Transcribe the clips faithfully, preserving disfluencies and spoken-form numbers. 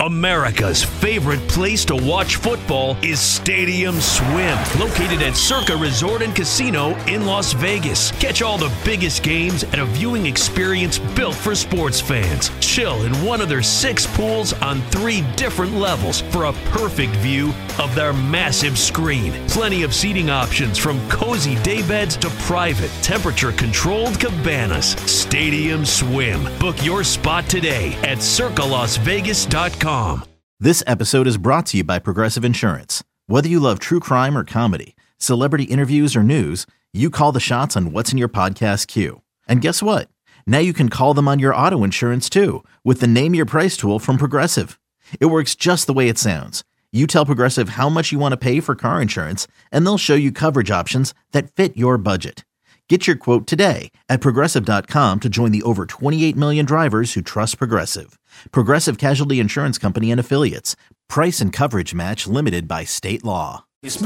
America's favorite place to watch football is Stadium Swim, located at Circa Resort and Casino in Las Vegas. Catch all the biggest games at a viewing experience built for sports fans. Chill in one of their six pools on three different levels for a perfect view of their massive screen. Plenty of seating options from cozy daybeds to private, temperature-controlled cabanas. Stadium Swim. Book your spot today at circa las vegas dot com. This episode is brought to you by Progressive Insurance. Whether you love true crime or comedy, celebrity interviews or news, you call the shots on what's in your podcast queue. And guess what? Now you can call them on your auto insurance too with the Name Your Price tool from Progressive. It works just the way it sounds. You tell Progressive how much you want to pay for car insurance, and they'll show you coverage options that fit your budget. Get your quote today at progressive dot com to join the over twenty-eight million drivers who trust Progressive. Progressive Casualty Insurance Company and Affiliates. Price and coverage match limited by state law.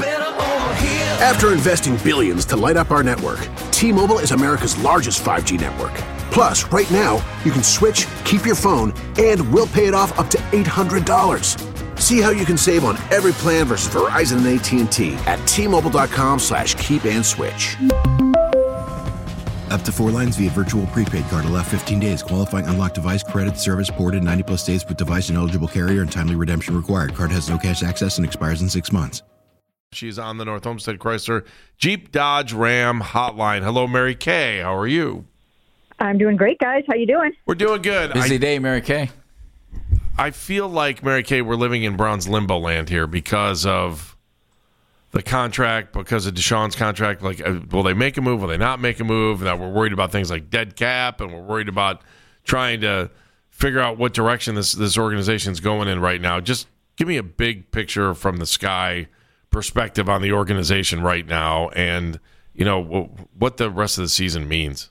After investing billions to light up our network, T-Mobile is America's largest five G network. Plus, right now, you can switch, keep your phone, and we'll pay it off up to eight hundred dollars. See how you can save on every plan versus Verizon and A T and T at T-Mobile.com slash keep and switch. Up to four lines via virtual prepaid card. Allow fifteen days. Qualifying unlocked device credit service ported ninety plus days with device and eligible carrier and timely redemption required. Card has no cash access and expires in six months. She's on the North Homestead Chrysler Jeep Dodge Ram hotline. Hello, Mary Kay. How are you? I'm doing great, guys. How you doing? We're doing good. Busy I, day, Mary Kay. I feel like, Mary Kay, we're living in Brown's limbo land here because of the contract, because of Deshaun's contract. Like, will they make a move? Will they not make a move? Now we're worried about things like dead cap, and we're worried about trying to figure out what direction this, this organization's going in right now. Just give me a big picture from the sky perspective on the organization right now, and you know what the rest of the season means.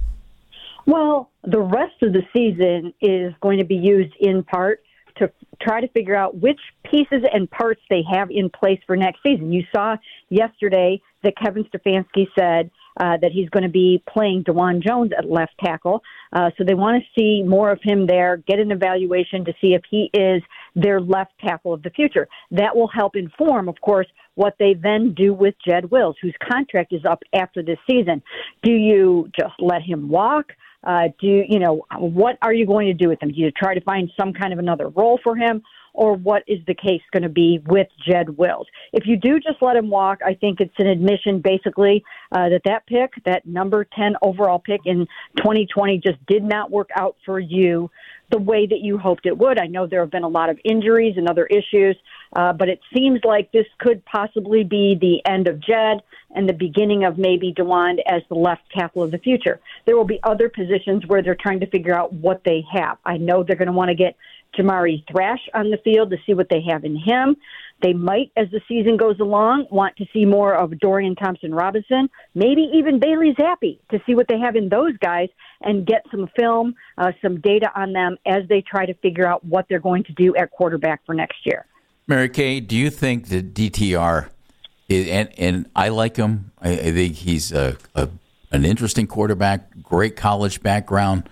Well, the rest of the season is going to be used in part to try to figure out which pieces and parts they have in place for next season. You saw yesterday that Kevin Stefanski said uh, that he's going to be playing DeJuan Jones at left tackle. Uh, so they want to see more of him there, get an evaluation to see if he is their left tackle of the future. That will help inform, of course, what they then do with Jed Wills, whose contract is up after this season. Do you just let him walk? Uh, do you know, what are you going to do with him? Do you try to find some kind of another role for him, or what is the case going to be with Jed Wills? If you do just let him walk, I think it's an admission basically uh, that that pick, that number ten overall pick in twenty twenty just did not work out for you the way that you hoped it would. I know there have been a lot of injuries and other issues, uh, but it seems like this could possibly be the end of Jed and the beginning of maybe DeJuan as the left tackle of the future. There will be other positions where they're trying to figure out what they have. I know they're going to want to get Jamari Thrash on the field to see what they have in him. They might, as the season goes along, want to see more of Dorian Thompson-Robinson, maybe even Bailey Zappi, to see what they have in those guys and get some film, uh, some data on them as they try to figure out what they're going to do at quarterback for next year. Mary Kay, do you think that D T R, is, and, and I like him, I, I think he's a, a an interesting quarterback, great college background.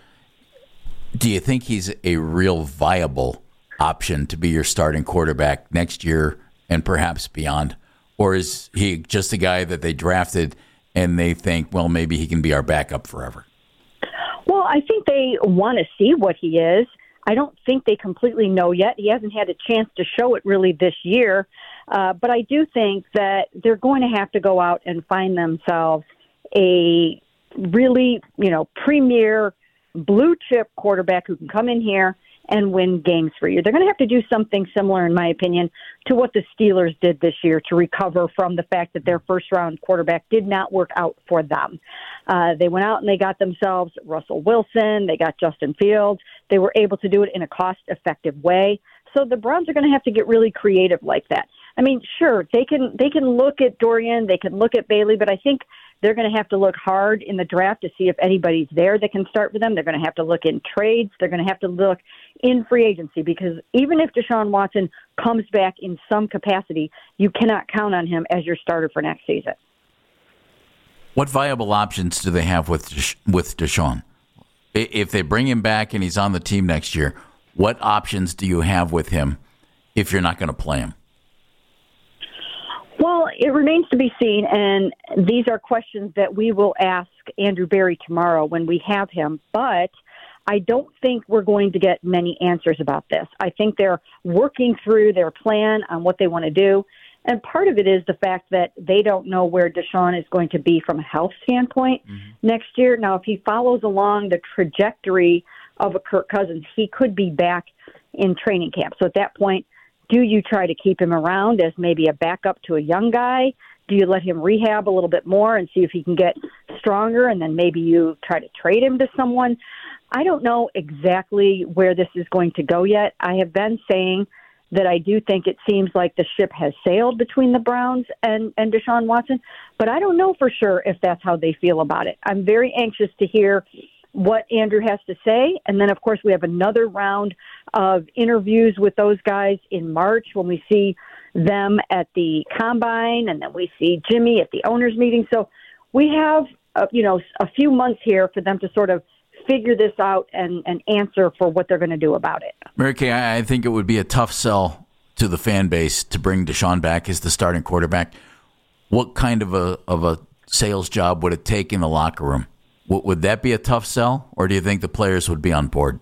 Do you think he's a real viable option to be your starting quarterback next year and perhaps beyond? Or is he just a guy that they drafted and they think, well, maybe he can be our backup forever? Well, I think they want to see what he is. I don't think they completely know yet. He hasn't had a chance to show it really this year. Uh, but I do think that they're going to have to go out and find themselves a really, you know, premier blue chip quarterback who can come in here and win games for you. They're going to have to do something similar, in my opinion, to what the Steelers did this year to recover from the fact that their first-round quarterback did not work out for them. Uh, they went out and they got themselves Russell Wilson. They got Justin Fields. They were able to do it in a cost-effective way. So the Browns are going to have to get really creative like that. I mean, sure, they can they can look at Dorian, they can look at Bailey, but I think they're going to have to look hard in the draft to see if anybody's there that can start for them. They're going to have to look in trades. They're going to have to look in free agency, because even if Deshaun Watson comes back in some capacity, you cannot count on him as your starter for next season. What viable options do they have with with Deshaun? If they bring him back and he's on the team next year, What options do you have with him if you're not going to play him? Well, it remains to be seen, and these are questions that we will ask Andrew Berry tomorrow when we have him. But I don't think we're going to get many answers about this. I think they're working through their plan on what they want to do. And part of it is the fact that they don't know where Deshaun is going to be from a health standpoint mm-hmm. next year. Now, if he follows along the trajectory of a Kirk Cousins, he could be back in training camp. So at that point, do you try to keep him around as maybe a backup to a young guy? Do you let him rehab a little bit more and see if he can get stronger, and then maybe you try to trade him to someone? I don't know exactly where this is going to go yet. I have been saying that I do think it seems like the ship has sailed between the Browns and, and Deshaun Watson, but I don't know for sure if that's how they feel about it. I'm very anxious to hear what Andrew has to say. And then, of course, we have another round of interviews with those guys in March when we see them at the Combine, and then we see Jimmy at the owners' meeting. So we have, uh, you know, a few months here for them to sort of figure this out and, and answer for what they're going to do about it. Mary Kay, I think it would be a tough sell to the fan base to bring Deshaun back as the starting quarterback. What kind of a of a sales job would it take in the locker room? Would that be a tough sell, or do you think the players would be on board?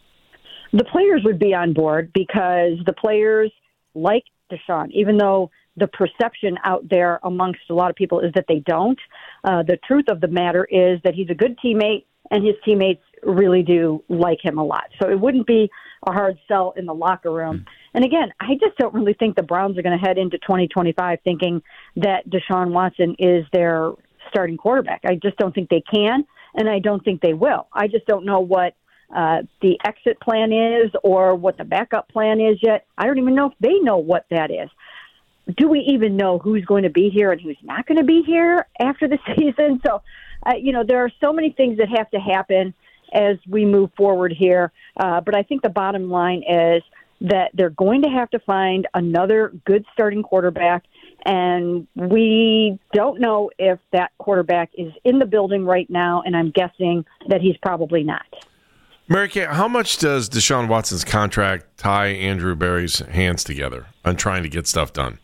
The players would be on board because the players like Deshaun, even though the perception out there amongst a lot of people is that they don't. Uh, the truth of the matter is that he's a good teammate, and his teammates really do like him a lot. So it wouldn't be a hard sell in the locker room. And again, I just don't really think the Browns are going to head into twenty twenty-five thinking that Deshaun Watson is their starting quarterback. I just don't think they can, and I don't think they will. I just don't know what uh, the exit plan is or what the backup plan is yet. I don't even know if they know what that is. Do we even know who's going to be here and who's not going to be here after the season? So, uh, you know, there are so many things that have to happen as we move forward here. Uh, but I think the bottom line is that they're going to have to find another good starting quarterback. And we don't know if that quarterback is in the building right now, and I'm guessing that he's probably not. Mary Kay, how much does Deshaun Watson's contract tie Andrew Berry's hands together on trying to get stuff done?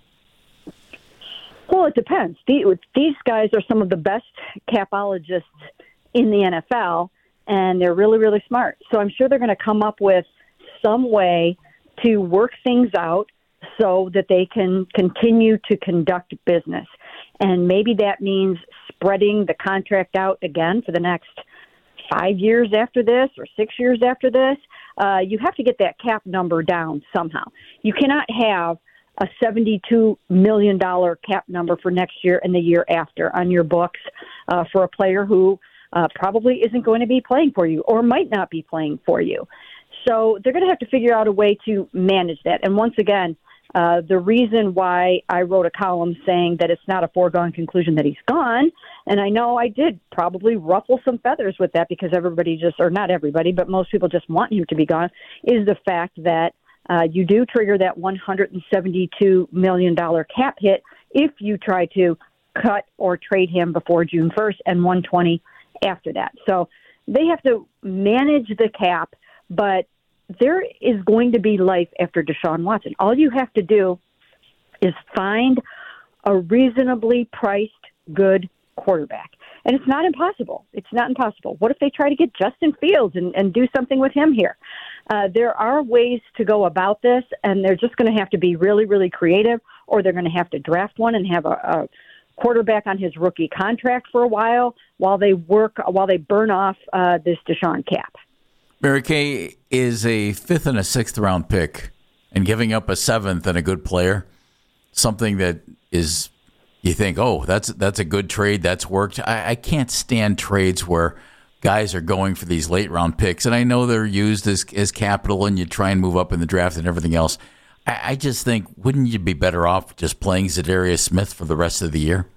Well, it depends. These guys are some of the best capologists in the N F L, and they're really, really smart. So I'm sure they're going to come up with some way to work things out so that they can continue to conduct business. And maybe that means spreading the contract out again for the next five years after this or six years after this. Uh, you have to get that cap number down somehow. You cannot have a seventy-two million dollars cap number for next year and the year after on your books uh, for a player who uh, probably isn't going to be playing for you or might not be playing for you. So they're going to have to figure out a way to manage that. And once again, Uh, the reason why I wrote a column saying that it's not a foregone conclusion that he's gone, and I know I did probably ruffle some feathers with that because everybody just, or not everybody, but most people just want him to be gone, is the fact that uh, you do trigger that one hundred seventy-two million dollars cap hit if you try to cut or trade him before June first and one hundred twenty after that. So they have to manage the cap, but there is going to be life after Deshaun Watson. All you have to do is find a reasonably priced good quarterback. And it's not impossible. It's not impossible. What if they try to get Justin Fields and, and do something with him here? Uh, there are ways to go about this, and they're just going to have to be really, really creative, or they're going to have to draft one and have a, a quarterback on his rookie contract for a while while they work, while they burn off uh, this Deshaun cap. Mary Kay, is a fifth and a sixth round pick and giving up a seventh and a good player something that is, you think, oh, that's that's a good trade, that's worked? I, I can't stand trades where guys are going for these late round picks, and I know they're used as as capital and you try and move up in the draft and everything else. I, I just think, wouldn't you be better off just playing Zadarius Smith for the rest of the year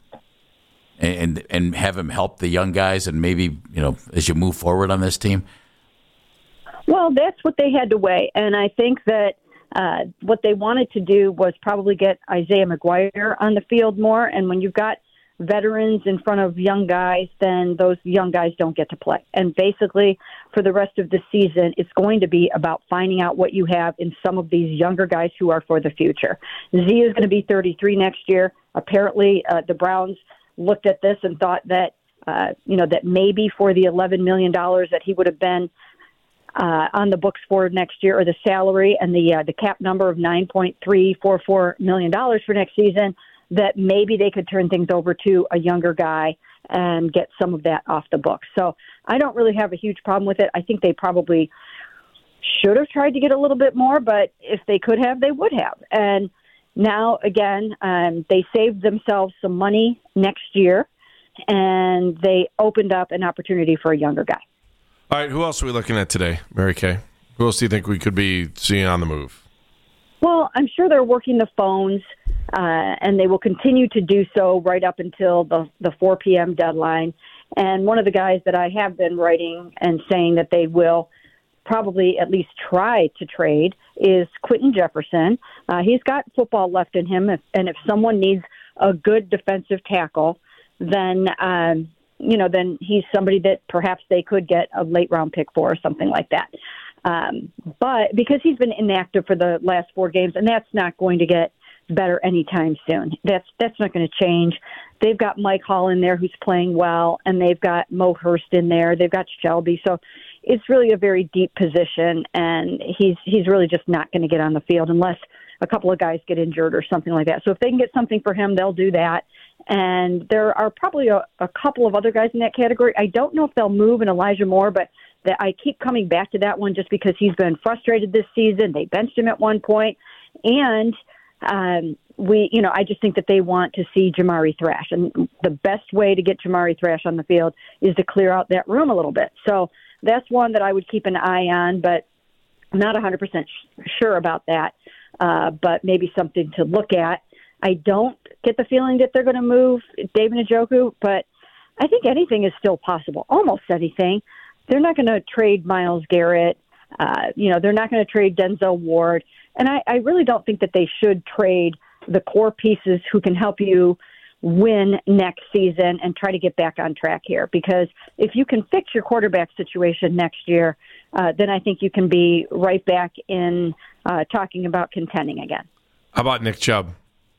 and and have him help the young guys and maybe, you know, as you move forward on this team? Well, that's what they had to weigh, and I think that uh, what they wanted to do was probably get Isaiah McGuire on the field more, and when you've got veterans in front of young guys, then those young guys don't get to play. And basically, for the rest of the season, it's going to be about finding out what you have in some of these younger guys who are for the future. Z is going to be thirty-three next year. Apparently, uh, the Browns looked at this and thought that, uh, you know, that maybe for the eleven million dollars that he would have been uh, on the books for next year, or the salary and the uh, the cap number of nine point three four four million dollars for next season, that maybe they could turn things over to a younger guy and get some of that off the books. So I don't really have a huge problem with it. I think they probably should have tried to get a little bit more, but if they could have, they would have. And now, again, um, they saved themselves some money next year, and they opened up an opportunity for a younger guy. All right, who else are we looking at today, Mary Kay? Who else do you think we could be seeing on the move? Well, I'm sure they're working the phones, uh, and they will continue to do so right up until the, the four p.m. deadline. And one of the guys that I have been writing and saying that they will probably at least try to trade is Quentin Jefferson. Uh, he's got football left in him, if, and if someone needs a good defensive tackle, then um, you know, then he's somebody that perhaps they could get a late round pick for, or something like that. Um, but because he's been inactive for the last four games, and that's not going to get better anytime soon. That's that's not going to change. They've got Mike Hall in there who's playing well, and they've got Mo Hurst in there. They've got Shelby. So it's really a very deep position, and he's he's really just not going to get on the field unless a couple of guys get injured or something like that. So if they can get something for him, they'll do that. And there are probably a, a couple of other guys in that category. I don't know if they'll move an Elijah Moore, but that I keep coming back to that one just because he's been frustrated this season. They benched him at one point, and um, we, you know, I just think that they want to see Jamari Thrash, and the best way to get Jamari Thrash on the field is to clear out that room a little bit. So that's one that I would keep an eye on, but I'm not one hundred percent sure about that. Uh, but maybe something to look at. I don't get the feeling that they're going to move David Njoku, but I think anything is still possible, almost anything. They're not going to trade Myles Garrett. Uh, you know, they're not going to trade Denzel Ward. And I, I really don't think that they should trade the core pieces who can help you win next season and try to get back on track here. Because if you can fix your quarterback situation next year, uh, then I think you can be right back in uh, talking about contending again. How about Nick Chubb?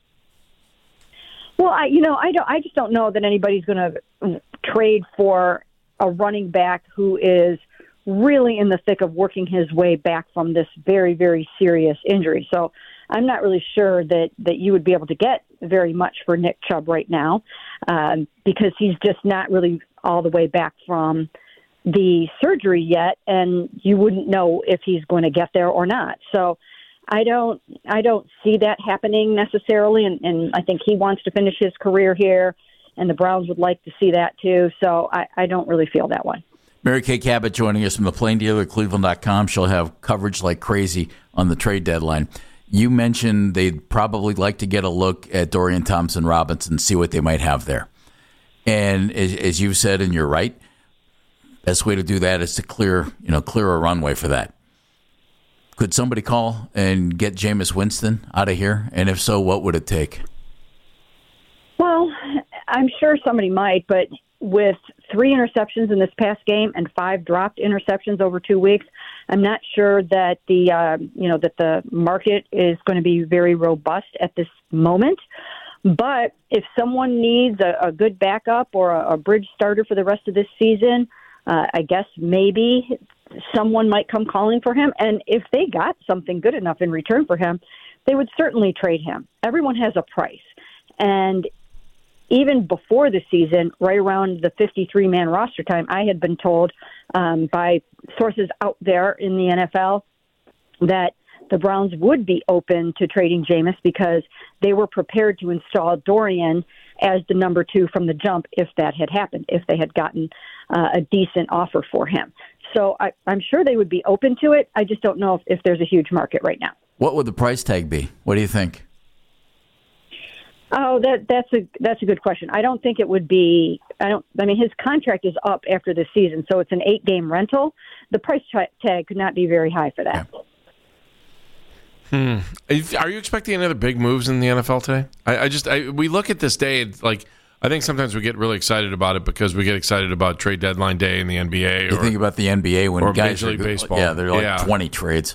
Well, I, you know, I don't. I just don't know that anybody's going to trade for a running back who is really in the thick of working his way back from this very, very serious injury. So I'm not really sure that, that you would be able to get very much for Nick Chubb right now um, because he's just not really all the way back from the surgery yet, and you wouldn't know if he's going to get there or not. So I don't I don't see that happening necessarily, and, and I think he wants to finish his career here, and the Browns would like to see that too. So I, I don't really feel that one. Mary Kay Cabot joining us from the Plain Dealer, Cleveland dot com. She'll have coverage like crazy on the trade deadline. You mentioned they'd probably like to get a look at Dorian Thompson-Robinson, see what they might have there. And as, as you've said, and you're right, best way to do that is to clear, you know, clear a runway for that. Could somebody call and get Jameis Winston out of here? And if so, what would it take? Well, I'm sure somebody might, but with three interceptions in this past game and five dropped interceptions over two weeks, I'm not sure that the uh, you know that the market is going to be very robust at this moment. But if someone needs a, a good backup or a, a bridge starter for the rest of this season, uh, I guess maybe someone might come calling for him. And if they got something good enough in return for him, they would certainly trade him. Everyone has a price. And even before the season, right around the fifty-three man roster time, I had been told um, by sources out there in the N F L that the Browns would be open to trading Jameis because they were prepared to install Dorian as the number two from the jump if that had happened, if they had gotten uh, a decent offer for him. So I, I'm sure they would be open to it. I just don't know if, if there's a huge market right now. What would the price tag be? What do you think? Oh, that that's a that's a good question. I don't think it would be. I don't. I mean, his contract is up after this season, so it's an eight game rental. The price tag could not be very high for that. Yeah. Hmm. Are you expecting any other big moves in the N F L today? I, I just I, we look at this day, it's like I think sometimes we get really excited about it because we get excited about trade deadline day in the N B A. You or, think about the N B A when or guys Major are League Baseball. Yeah, they're like yeah. twenty trades.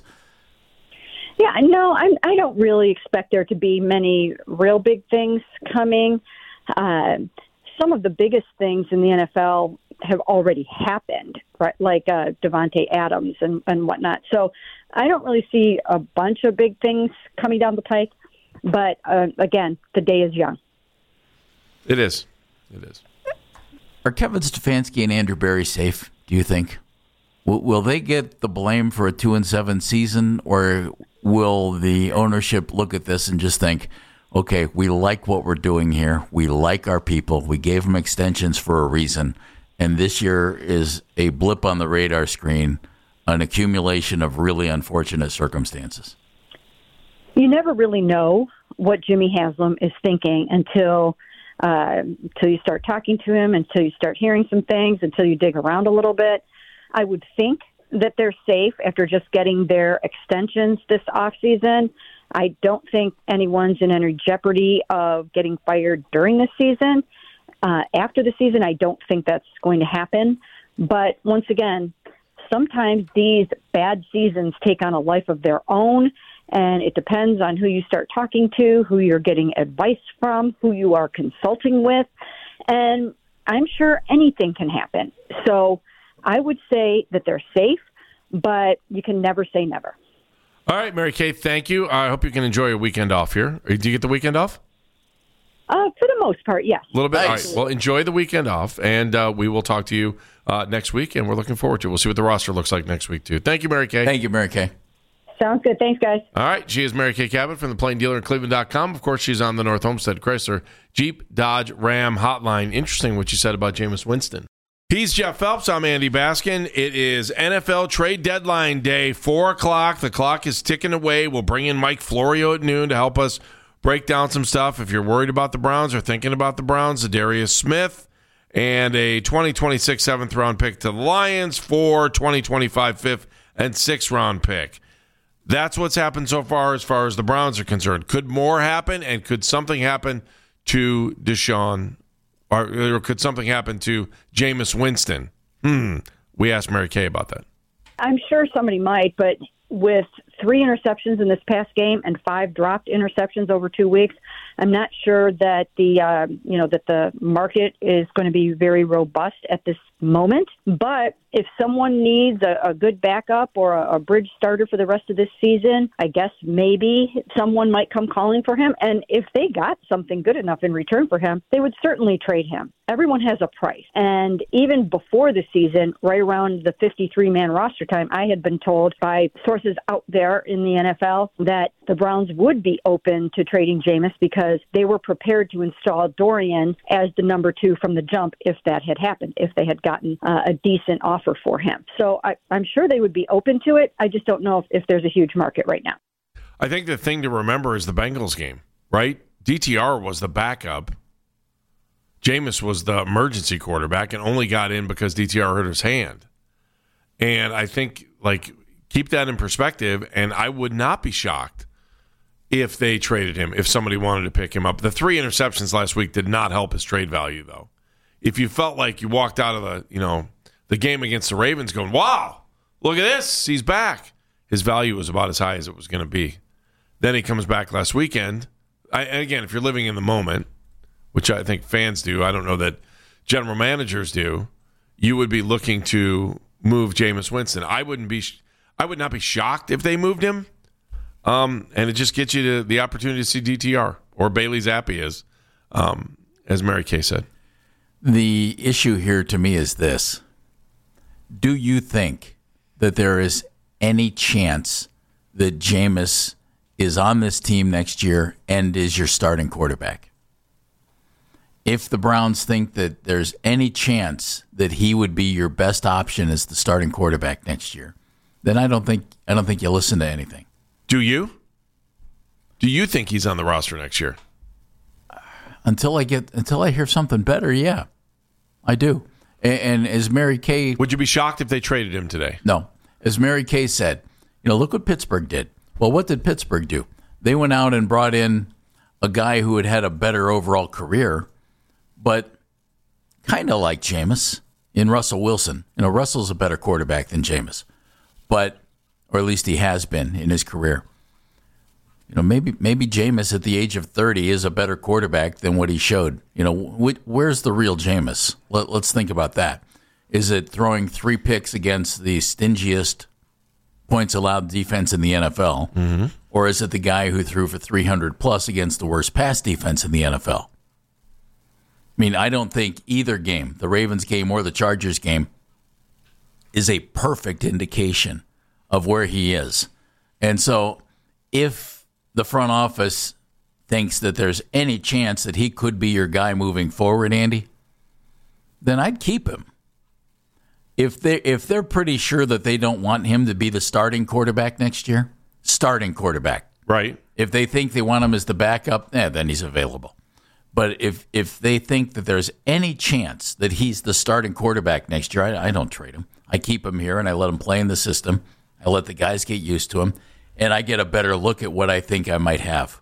Yeah, no, I'm, I don't really expect there to be many real big things coming. Uh, some of the biggest things in the N F L have already happened, right? Like uh, Devontae Adams and, and whatnot. So I don't really see a bunch of big things coming down the pike. But uh, again, the day is young. It is. It is. Are Kevin Stefanski and Andrew Berry safe, do you think? Will, will they get the blame for a two and seven season, or will the ownership look at this and just think, okay, we like what we're doing here. We like our people. We gave them extensions for a reason. And this year is a blip on the radar screen, an accumulation of really unfortunate circumstances. You never really know what Jimmy Haslam is thinking until uh, until you start talking to him, until you start hearing some things, until you dig around a little bit. I would think that they're safe after just getting their extensions this offseason. I don't think anyone's in any jeopardy of getting fired during the season. Uh, after the season, I don't think that's going to happen. But once again, sometimes these bad seasons take on a life of their own, and it depends on who you start talking to, who you're getting advice from, who you are consulting with. And I'm sure anything can happen. So I would say that they're safe, but you can never say never. All right, Mary Kay, thank you. I hope you can enjoy your weekend off here. Do you get the weekend off? Uh, for the most part, yes. A little bit. Nice. All right. Well, enjoy the weekend off, and uh, we will talk to you uh, next week, and we're looking forward to it. We'll see what the roster looks like next week, too. Thank you, Mary Kay. Thank you, Mary Kay. Sounds good. Thanks, guys. All right. She is Mary Kay Cabot from the Plain Dealer in Cleveland dot com. Of course, she's on the North Homestead Chrysler Jeep Dodge Ram hotline. Interesting what you said about Jameis Winston. He's Jeff Phelps. I'm Andy Baskin. It is N F L trade deadline day, four o'clock. The clock is ticking away. We'll bring in Mike Florio at noon to help us break down some stuff. If you're worried about the Browns or thinking about the Browns, Zadarius Smith and a twenty twenty-six seventh round pick to the Lions for twenty twenty-five fifth and sixth round pick. That's what's happened so far as far as the Browns are concerned. Could more happen, and could something happen to Deshaun, or, or could something happen to Jameis Winston? Hmm. We asked Mary Kay about that. I'm sure somebody might, but with three interceptions in this past game and five dropped interceptions over two weeks, I'm not sure that the uh, you know that the market is going to be very robust at this moment. But if someone needs a, a good backup or a, a bridge starter for the rest of this season, I guess maybe someone might come calling for him. And if they got something good enough in return for him, they would certainly trade him. Everyone has a price. And even before the season, right around the fifty-three man roster time, I had been told by sources out there in the N F L that the Browns would be open to trading Jameis because they were prepared to install Dorian as the number two from the jump if that had happened, if they had gotten uh, a decent offer for him. So I, I'm sure they would be open to it. I just don't know if, if there's a huge market right now. I think the thing to remember is the Bengals game, right? D T R was the backup. Jameis was the emergency quarterback and only got in because D T R hurt his hand. And I think, like, keep that in perspective, and I would not be shocked if they traded him, if somebody wanted to pick him up. The three interceptions last week did not help his trade value, though. If you felt like you walked out of the, you know, the game against the Ravens going, wow, look at this, he's back, his value was about as high as it was going to be. Then he comes back last weekend. I, and again, if you're living in the moment, which I think fans do, I don't know that general managers do, you would be looking to move Jameis Winston. I wouldn't be, I would not be shocked if they moved him. Um, and it just gets you to the opportunity to see D T R or Bailey Zappi, as, um, as Mary Kay said. The issue here to me is this. Do you think that there is any chance that Jameis is on this team next year and is your starting quarterback? If the Browns think that there's any chance that he would be your best option as the starting quarterback next year, then I don't think I don't think you listen to anything. Do you? Do you think he's on the roster next year? Until I get until I hear something better, yeah, I do. And, and as Mary Kay, would you be shocked if they traded him today? No, as Mary Kay said, you know, look what Pittsburgh did. Well, what did Pittsburgh do? They went out and brought in a guy who had had a better overall career, but kind of like Jameis in Russell Wilson. You know, Russell's a better quarterback than Jameis, but or at least he has been in his career. You know, maybe maybe Jameis at the age of thirty is a better quarterback than what he showed. You know, wh- where's the real Jameis? Let, let's think about that. Is it throwing three picks against the stingiest points allowed defense in the N F L, mm-hmm. or is it the guy who threw for three hundred plus against the worst pass defense in the N F L? I mean, I don't think either game, the Ravens game or the Chargers game, is a perfect indication of where he is. And so if the front office thinks that there's any chance that he could be your guy moving forward, Andy, then I'd keep him. If they if they're pretty sure that they don't want him to be the starting quarterback next year, starting quarterback. Right. If they think they want him as the backup, eh, then he's available. But if if they think that there's any chance that he's the starting quarterback next year, I, I don't trade him. I keep him here and I let him play in the system. I let the guys get used to him, and I get a better look at what I think I might have.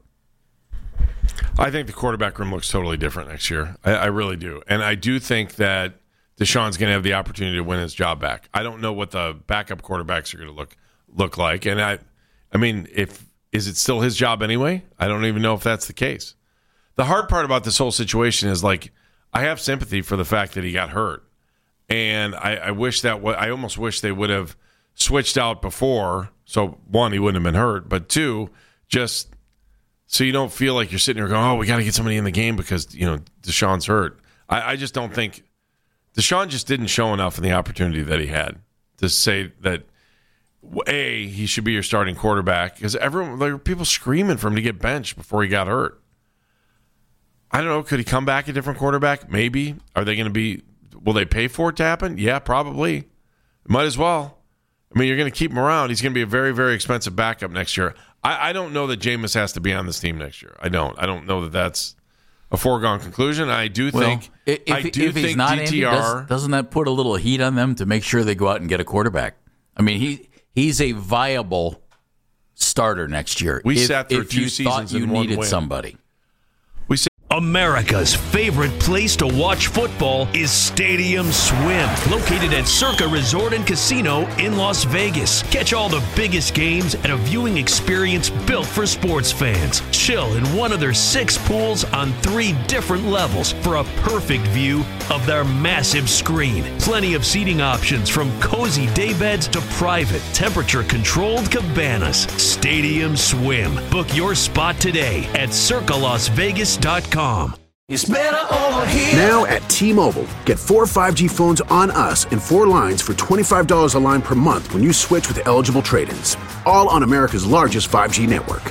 I think the quarterback room looks totally different next year. I, I really do. And I do think that Deshaun's going to have the opportunity to win his job back. I don't know what the backup quarterbacks are going to look look like. And I I mean, if is it still his job anyway? I don't even know if that's the case. The hard part about this whole situation is, like, I have sympathy for the fact that he got hurt. And I, I wish that w- I almost wish they would have switched out before. So, one, he wouldn't have been hurt. But two, just so you don't feel like you're sitting here going, oh, we got to get somebody in the game because, you know, Deshaun's hurt. I, I just don't think Deshaun just didn't show enough in the opportunity that he had to say that, A, he should be your starting quarterback, because everyone, there were people screaming for him to get benched before he got hurt. I don't know. Could he come back a different quarterback? Maybe. Are they going to be, will they pay for it to happen? Yeah, probably. Might as well. I mean, you're going to keep him around. He's going to be a very, very expensive backup next year. I, I don't know that Jameis has to be on this team next year. I don't. I don't know that that's a foregone conclusion. I do well, think. If, I do if think he's not, D T R. Andy, does, doesn't that put a little heat on them to make sure they go out and get a quarterback? I mean, he he's a viable starter next year. We if, sat through if two you seasons thought you in one needed win. somebody. America's favorite place to watch football is Stadium Swim, located at Circa Resort and Casino in Las Vegas. Catch all the biggest games at a viewing experience built for sports fans. Chill in one of their six pools on three different levels for a perfect view of their massive screen. Plenty of seating options, from cozy daybeds to private, temperature-controlled cabanas. Stadium Swim. Book your spot today at circa las vegas dot com. It's better over here. Now at T-Mobile, get four five G phones on us and four lines for twenty-five dollars a line per month when you switch with eligible trade-ins. All on America's largest five G network.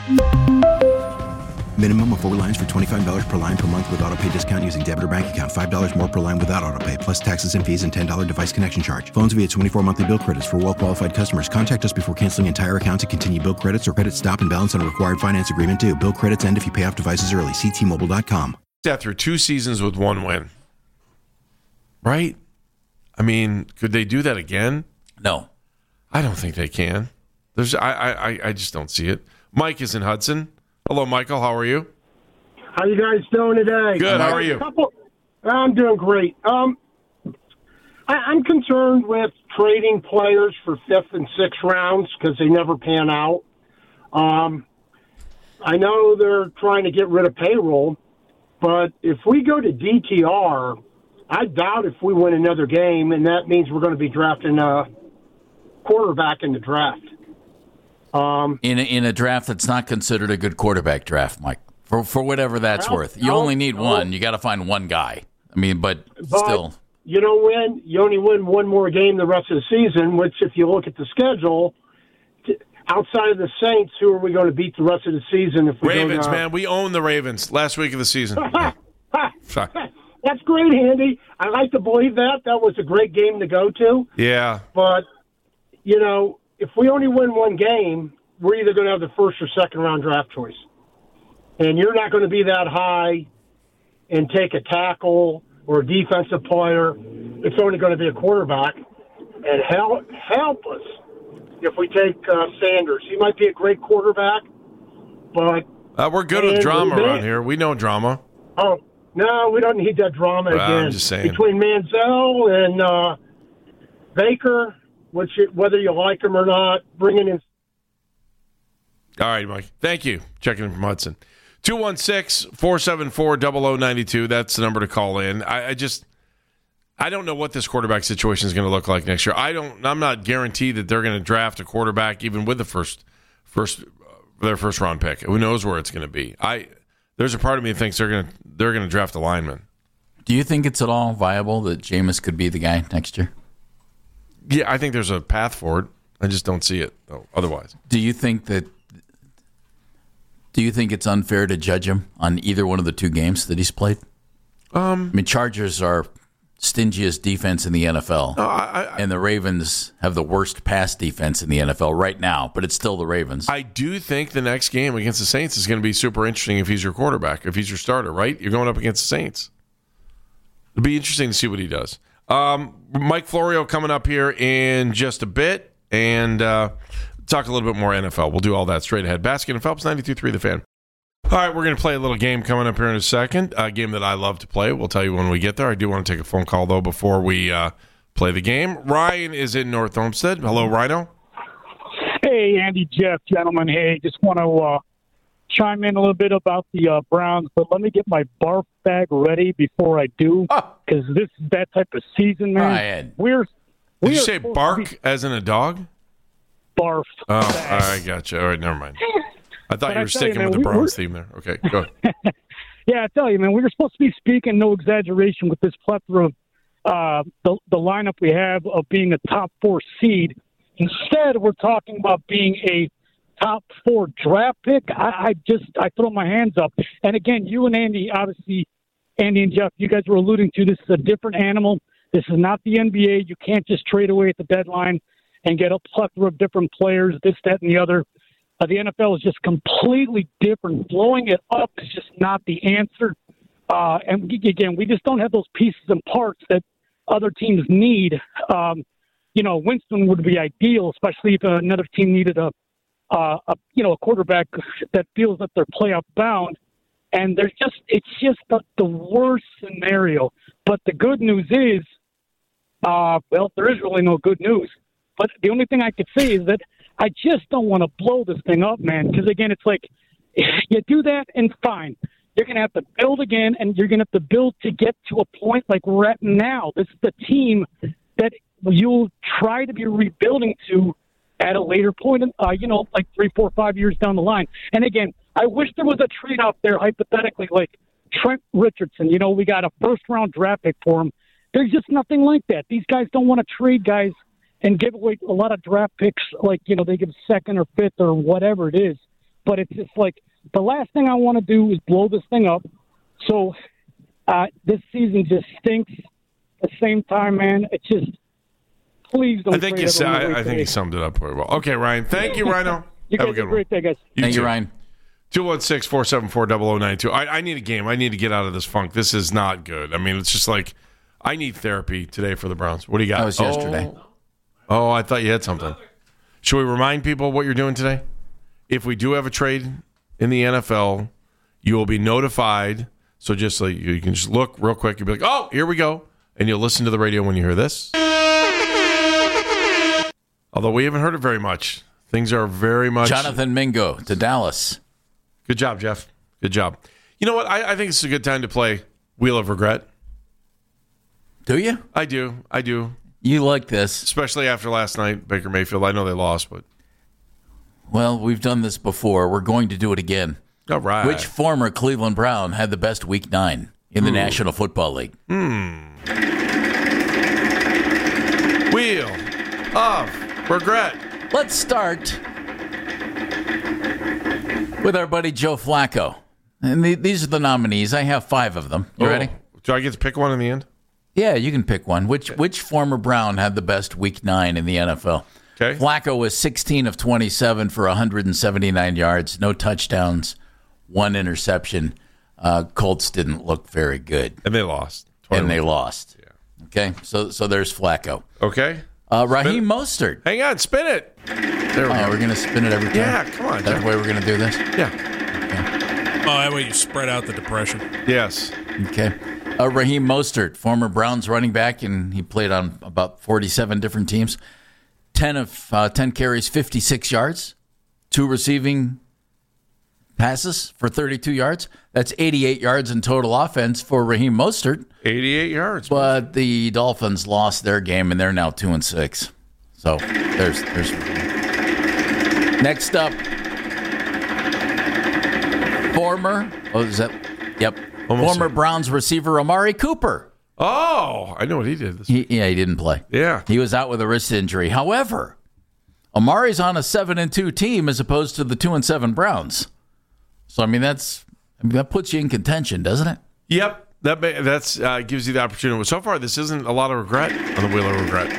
Minimum of four lines for twenty-five dollars per line per month with autopay discount using debit or bank account. five dollars more per line without autopay, plus taxes and fees and ten dollars device connection charge. Phones via twenty-four monthly bill credits for well-qualified customers. Contact us before canceling entire account to continue bill credits or credit stop and balance on required finance agreement due. Bill credits end if you pay off devices early. See T Mobile dot com. After two seasons with one win, right? I mean, could they do that again? No. I don't think they can. There's, I, I, I just don't see it. Mike is in Hudson. Hello, Michael. How are you? How you guys doing today? Good. How are you? Couple, I'm doing great. Um, I, I'm concerned with trading players for fifth and sixth rounds because they never pan out. Um, I know they're trying to get rid of payroll, but if we go to D T R, I doubt if we win another game, and that means we're going to be drafting a quarterback in the draft. Um, in a, in a draft that's not considered a good quarterback draft, Mike, for for whatever that's well, worth. You well, only need well, one. You got to find one guy. I mean, but, but still, you don't win. You only win one more game the rest of the season. Which, if you look at the schedule, t- outside of the Saints, who are we going to beat the rest of the season? If we Ravens, go to, man, we own the Ravens last week of the season. Sorry. That's great, Andy. I like to believe that. That was a great game to go to. Yeah, but you know, if we only win one game, we're either going to have the first or second round draft choice. And you're not going to be that high and take a tackle or a defensive player. It's only going to be a quarterback. And help, help us if we take uh, Sanders. He might be a great quarterback, but... Uh, we're good with drama around here. We know drama. Oh, No, we don't need that drama Well, again. I'm just saying. Between Manziel and uh, Baker, which whether you like him or not, bringing in. All right, Mike. Thank you. Checking in from Hudson. two one six, four seven four, zero zero nine two. That's the number to call in. I, I just, I don't know what this quarterback situation is going to look like next year. I don't, I'm not guaranteed that they're going to draft a quarterback even with the first, first, uh, their first round pick. Who knows where it's going to be? I, there's a part of me that thinks they're going to, they're going to draft a lineman. Do you think it's at all viable that Jameis could be the guy next year? Yeah, I think there's a path for it. I just don't see it though, otherwise. Do you think that? Do you think it's unfair to judge him on either one of the two games that he's played? Um, I mean, Chargers are stingiest defense in the N F L, no, I, I, and the Ravens have the worst pass defense in the N F L right now. But it's still the Ravens. I do think the next game against the Saints is going to be super interesting if he's your quarterback, if he's your starter. Right, you're going up against the Saints. It'll be interesting to see what he does. Um, Mike Florio coming up here in just a bit, and uh, talk a little bit more N F L. We'll do all that straight ahead. Baskin and Phelps, ninety-two point three The Fan. All right, we're going to play a little game coming up here in a second, a game that I love to play. We'll tell you when we get there. I do want to take a phone call, though, before we uh, play the game. Ryan is in North Homestead. Hello, Rhino. Hey, Andy, Jeff, gentlemen. Hey, just want to uh, chime in a little bit about the uh, Browns, but let me get my barf bag ready before I do, because oh. this is that type of season, man. Ryan. We're, Did we you say bark be- as in a dog? Barf. Oh, all right, gotcha. All right, never mind. I thought But you I were tell you, sticking man, with the we- Browns we're- theme there. Okay, go ahead. Yeah, I tell you, man, we were supposed to be speaking, no exaggeration, with this plethora of uh, the, the lineup we have of being a top four seed. Instead, we're talking about being a top four draft pick. I, I just, I throw my hands up. And again, you and Andy, obviously, Andy and Jeff, you guys were alluding to this is a different animal. This is not the N B A. You can't just trade away at the deadline and get a plethora of different players, this, that, and the other. Uh, the N F L is just completely different. Blowing it up is just not the answer. Uh, and again, we just don't have those pieces and parts that other teams need. Um, you know, Winston would be ideal, especially if another team needed a, uh, a you know, a quarterback that feels that they're playoff bound. And there's just, it's just the, the worst scenario. But the good news is, uh, well, there is really no good news. But the only thing I could say is that I just don't want to blow this thing up, man. Because, again, it's like you do that and fine. You're going to have to build again, and you're going to have to build to get to a point like we're at now. This is the team that you'll try to be rebuilding to at a later point, uh, you know, like three, four, five years down the line. And, again, I wish there was a trade out there, hypothetically, like Trent Richardson. You know, we got a first-round draft pick for him. There's just nothing like that. These guys don't want to trade guys and give away a lot of draft picks, like, you know, they give second or fifth or whatever it is. But it's just like the last thing I want to do is blow this thing up. So uh, this season just stinks. At the same time, man, it's just, please don't I think, you, sa- I, I think you summed it up very well. Okay, Ryan. Thank you, Rhino. You Have guys a good have a great one. day, guys. You Thank too. you, Ryan. two one six, four seven four, zero zero nine two. I, I need a game. I need to get out of this funk. This is not good. I mean, it's just like, I need therapy today for the Browns. What do you got? That was yesterday. Oh, oh, I thought you had something. Should we remind people what you're doing today? If we do have a trade in the N F L, you will be notified. So just like you can just look real quick. You'll be like, oh, here we go. And you'll listen to the radio when you hear this. Although we haven't heard it very much. Things are very much... Jonathan Mingo to Dallas. Good job, Jeff. Good job. You know what? I, I think it's a good time to play Wheel of Regret. Do you? I do. I do. You like this. Especially after last night, Baker Mayfield. I know they lost, but... Well, we've done this before. We're going to do it again. All right. Which former Cleveland Brown had the best week nine in the Ooh. National Football League? Hmm. Wheel of Regret. Let's start with our buddy Joe Flacco. And the, these are the nominees. I have five of them. You oh. ready? Do I get to pick one in the end? Yeah, you can pick one. Which which former Brown had the best week nine in the N F L? Okay. Flacco was sixteen of twenty-seven for one hundred seventy-nine yards, no touchdowns, one interception. Uh, Colts didn't look very good. And they lost. And they lost. Yeah. Okay, so so there's Flacco. Okay. Uh, Raheem Mostert. Hang on, spin it. There we oh, go. We're going to spin it every time? Yeah, come on. That's the way we're going to do this? Yeah. Okay. Oh, that way you spread out the depression. Yes. Okay. Uh, Raheem Mostert, former Browns running back, and he played on about forty-seven different teams. ten of uh, ten carries, fifty-six yards. Two receiving passes for thirty-two yards. That's eighty-eight yards in total offense for Raheem Mostert. eighty-eight yards. But the Dolphins lost their game, and they're now two and six. So there's there's. Next up, former. Oh, is that? Yep. Almost former a- Browns receiver Amari Cooper. Oh, I know what he did. This He, yeah, he didn't play. Yeah. He was out with a wrist injury. However, Amari's on a seven and two team as opposed to the two and seven Browns. So I mean that's I mean, that puts you in contention, doesn't it? Yep. That ma- that's uh, gives you the opportunity. So far, this isn't a lot of regret on the wheel of regret.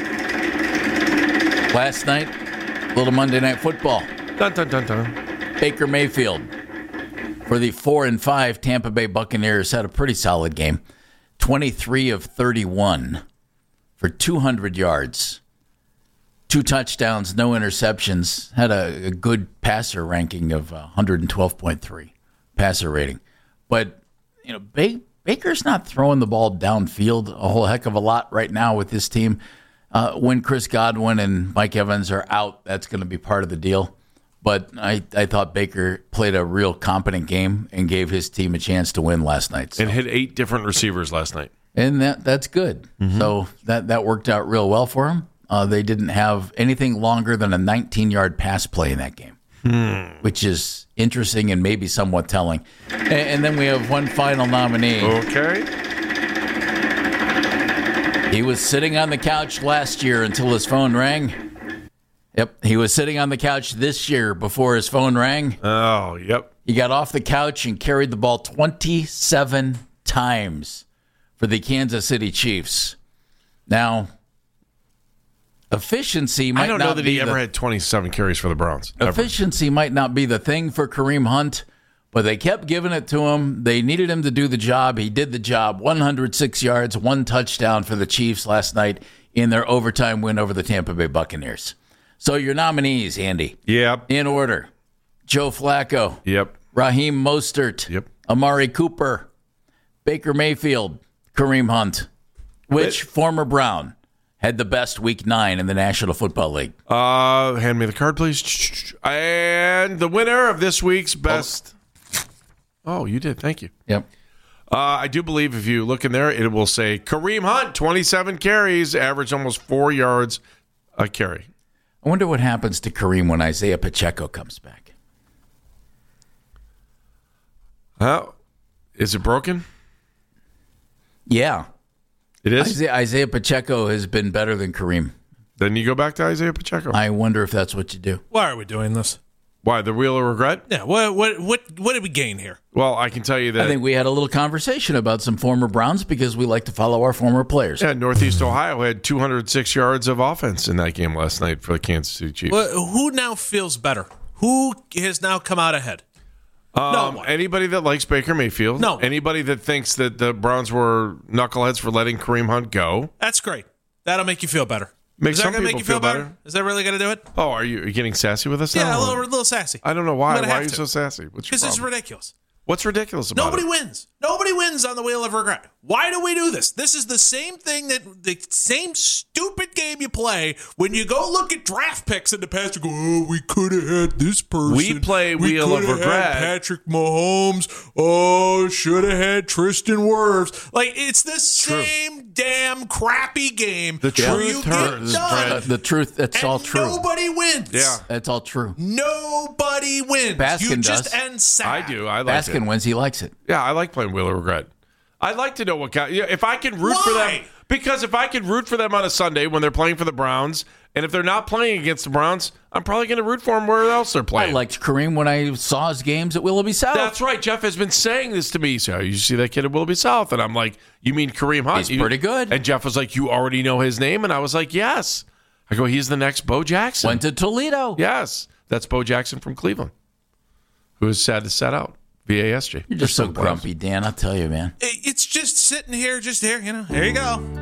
Last night, a little Monday Night Football. Dun dun dun dun. Baker Mayfield for the four and five Tampa Bay Buccaneers had a pretty solid game. twenty-three of thirty-one for two hundred yards, two touchdowns, no interceptions. Had a, a good passer ranking of one twelve point three passer rating. But you know, ba- Baker's not throwing the ball downfield a whole heck of a lot right now with this team. Uh, when Chris Godwin and Mike Evans are out, that's going to be part of the deal. But I, I thought Baker played a real competent game and gave his team a chance to win last night. So. And hit eight different receivers last night. And that that's good. Mm-hmm. So that, that worked out real well for him. Uh, they didn't have anything longer than a nineteen-yard pass play in that game, hmm. which is interesting and maybe somewhat telling. And, and then we have one final nominee. Okay. He was sitting on the couch last year until his phone rang. Yep, he was sitting on the couch this year before his phone rang. Oh, yep. He got off the couch and carried the ball twenty-seven times for the Kansas City Chiefs. Now, efficiency might not be I don't know that he ever the, had twenty-seven carries for the Browns. Ever. Efficiency might not be the thing for Kareem Hunt, but they kept giving it to him. They needed him to do the job. He did the job. one hundred six yards, one touchdown for the Chiefs last night in their overtime win over the Tampa Bay Buccaneers. So your nominees, Andy. Yep. In order. Joe Flacco. Yep. Raheem Mostert. Yep. Amari Cooper. Baker Mayfield. Kareem Hunt. Which Wait. former Brown had the best week nine in the National Football League? Uh, hand me the card, please. And the winner of this week's best. Oh, oh you did. Thank you. Yep. Uh, I do believe if you look in there, it will say Kareem Hunt, twenty-seven carries, averaged almost four yards a carry. I wonder what happens to Kareem when Isaiah Pacheco comes back. Oh, is it broken? Yeah. It is? Isaiah, Isaiah Pacheco has been better than Kareem. Then you go back to Isaiah Pacheco. I wonder if that's what you do. Why are we doing this? Why, the wheel of regret? Yeah, what what what what did we gain here? Well, I can tell you that... I think we had a little conversation about some former Browns because we like to follow our former players. Yeah, Northeast Ohio had two hundred six yards of offense in that game last night for the Kansas City Chiefs. Well, who now feels better? Who has now come out ahead? Um, no one. Anybody that likes Baker Mayfield. No. Anybody that thinks that the Browns were knuckleheads for letting Kareem Hunt go. That's great. That'll make you feel better. Make Is that some going to make people you feel, feel better? better. Is that really going to do it? Oh, are you, are you getting sassy with us yeah, now? Yeah, a little, a little sassy. I don't know why. Why are you to. so sassy? Because it's ridiculous. What's ridiculous about Nobody it? Nobody wins. Nobody wins on the wheel of regret. Why do we do this? This is the same thing that the same stupid game you play when you go look at draft picks in the past. You go, oh, we could have had this person. We play we wheel of regret. Had Patrick Mahomes. Oh, should have had Tristan Wirfs. Like it's the same true. damn crappy game. The truth hurts. Uh, the truth. That's and all true. Nobody wins. Yeah, that's all true. Nobody wins. Baskin you does. just end sad. I do. I like Baskin it. wins. He likes it. Yeah, I like playing wheel of regret. I'd like to know what kind. Yeah, if I can root Why? for them, because if I can root for them on a Sunday when they're playing for the Browns, and if they're not playing against the Browns, I'm probably going to root for them where else they're playing. I liked Kareem when I saw his games at Willoughby South. That's right. Jeff has been saying this to me. So you see that kid at Willoughby South, and I'm like, you mean Kareem Hunt? He's you, pretty good. And Jeff was like, you already know his name, and I was like, yes. I go, he's the next Bo Jackson. Went to Toledo. Yes, that's Bo Jackson from Cleveland, who is sad to set out. V A S G. You're just so grumpy, Dan. I'll tell you, man. It's just sitting here, just here, you know. There you go.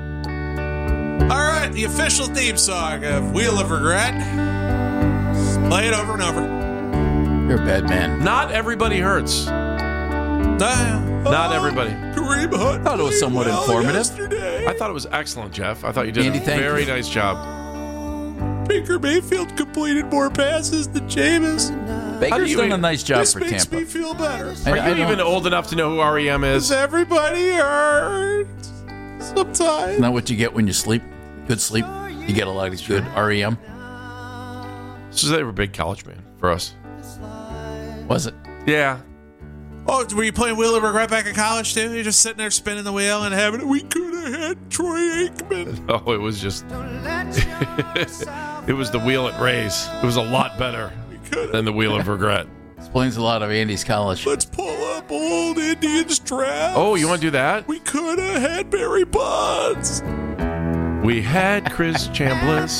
All right, the official theme song of Wheel of Regret. Play it over and over. You're a bad man. Not everybody hurts. Uh, Not everybody. Kareem Hunt. I thought it was somewhat well informative. Yesterday. I thought it was excellent, Jeff. I thought you did Andy, a thank very you. nice job. Baker Mayfield completed more passes than Jameis. Baker's you done even- a nice job This for makes Tampa. me feel better. I- Are I you don't- even old enough to know who R E M is? Does everybody hurt sometimes? Isn't that what you get when you sleep? Good sleep. You get a lot of good R E M. So they were a big college man for us. Was it? Yeah. Oh, were you playing Wheel of Regret back in college too? You're just sitting there spinning the wheel and having it. We could have had Troy Aikman. Oh, it was just. It was the wheel at Rays. It was a lot better than the wheel of regret. Explains a lot of Andy's college. Let's pull up old Indians draft. Oh, you want to do that? We could have had Barry Bonds. We had Chris Chambliss.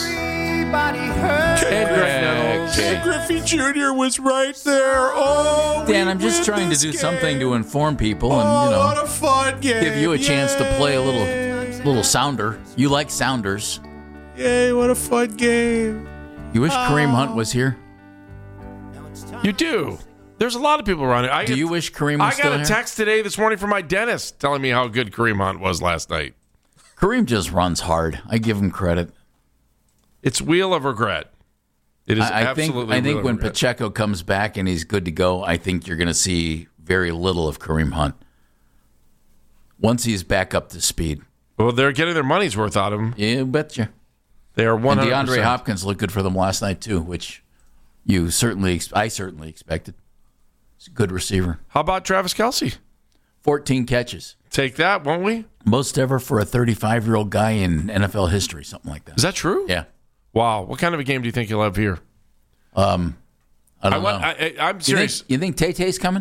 Ken Griffey. Ken Griffey Junior was right there. Oh, Dan, we I'm just win trying to this do game. something to inform people and, Oh, you what know, a fun game. give you a chance to play a little Yay. little sounder. You like sounders. Yay, what a fun game. You wish Kareem Hunt was here? You do. There's a lot of people around it. I, Do you wish Kareem was I still got a here? text today this morning from my dentist telling me how good Kareem Hunt was last night. Kareem just runs hard. I give him credit. It's wheel of regret. It is I, I think absolutely I wheel think of when regret. Pacheco comes back and he's good to go, I think you're going to see very little of Kareem Hunt. Once he's back up to speed. Well, they're getting their money's worth out of him. You betcha. They are one And hundred percent. DeAndre Hopkins looked good for them last night too, which you certainly, I certainly expected. He's a good receiver. How about Travis Kelce? fourteen catches. Take that, won't we? Most ever for a thirty-five-year-old guy in N F L history, something like that. Is that true? Yeah. Wow. What kind of a game do you think you'll have here? Um, I don't I want- know. I- I- I'm You serious. think, you think Tay-Tay's coming?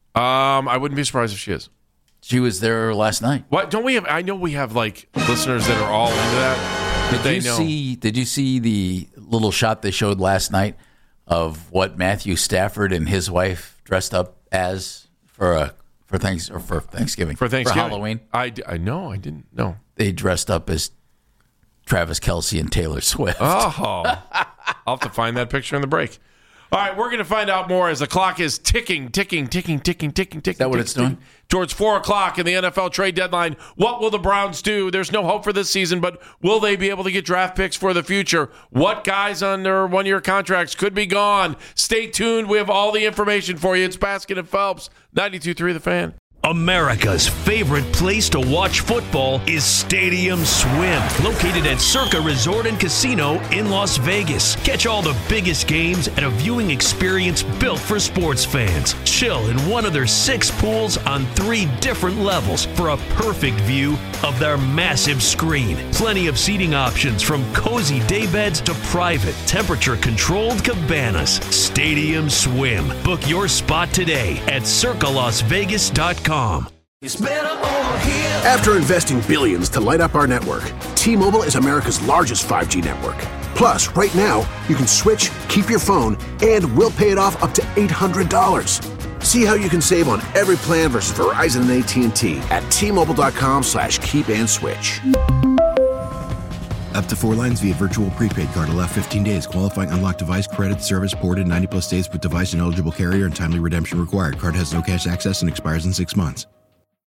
Um, I wouldn't be surprised if she is. She was there last night. What don't we have? I know we have like listeners that are all into that. But Did they you know. see? Did you see the little shot they showed last night of what Matthew Stafford and his wife dressed up as for a for thanks or for Thanksgiving for Thanksgiving, for Halloween? I, d- I know I didn't know. They dressed up as Travis Kelce and Taylor Swift. Oh, I'll have to find that picture in the break. All right, we're going to find out more as the clock is ticking, ticking, ticking, ticking, ticking, ticking. Is that what it's doing? Towards four o'clock in the N F L trade deadline. What will the Browns do? There's no hope for this season, but will they be able to get draft picks for the future? What guys under one-year contracts could be gone? Stay tuned. We have all the information for you. It's Baskin and Phelps, ninety-two point three The Fan. America's favorite place to watch football is Stadium Swim, located at Circa Resort and Casino in Las Vegas. Catch all the biggest games at a viewing experience built for sports fans. Chill in one of their six pools on three different levels for a perfect view of their massive screen. Plenty of seating options from cozy daybeds to private, temperature-controlled cabanas. Stadium Swim. Book your spot today at circa las vegas dot com. It's better over here. After investing billions to light up our network, T-Mobile is America's largest five G network. Plus, right now, you can switch, keep your phone, and we'll pay it off up to eight hundred dollars. See how you can save on every plan versus Verizon and A T and T at T-Mobile.com slash keep and switch. Up to four lines via virtual prepaid card. Allow fifteen days. Qualifying unlocked device credit service ported ninety plus days with device and eligible carrier and timely redemption required. Card has no cash access and expires in six months.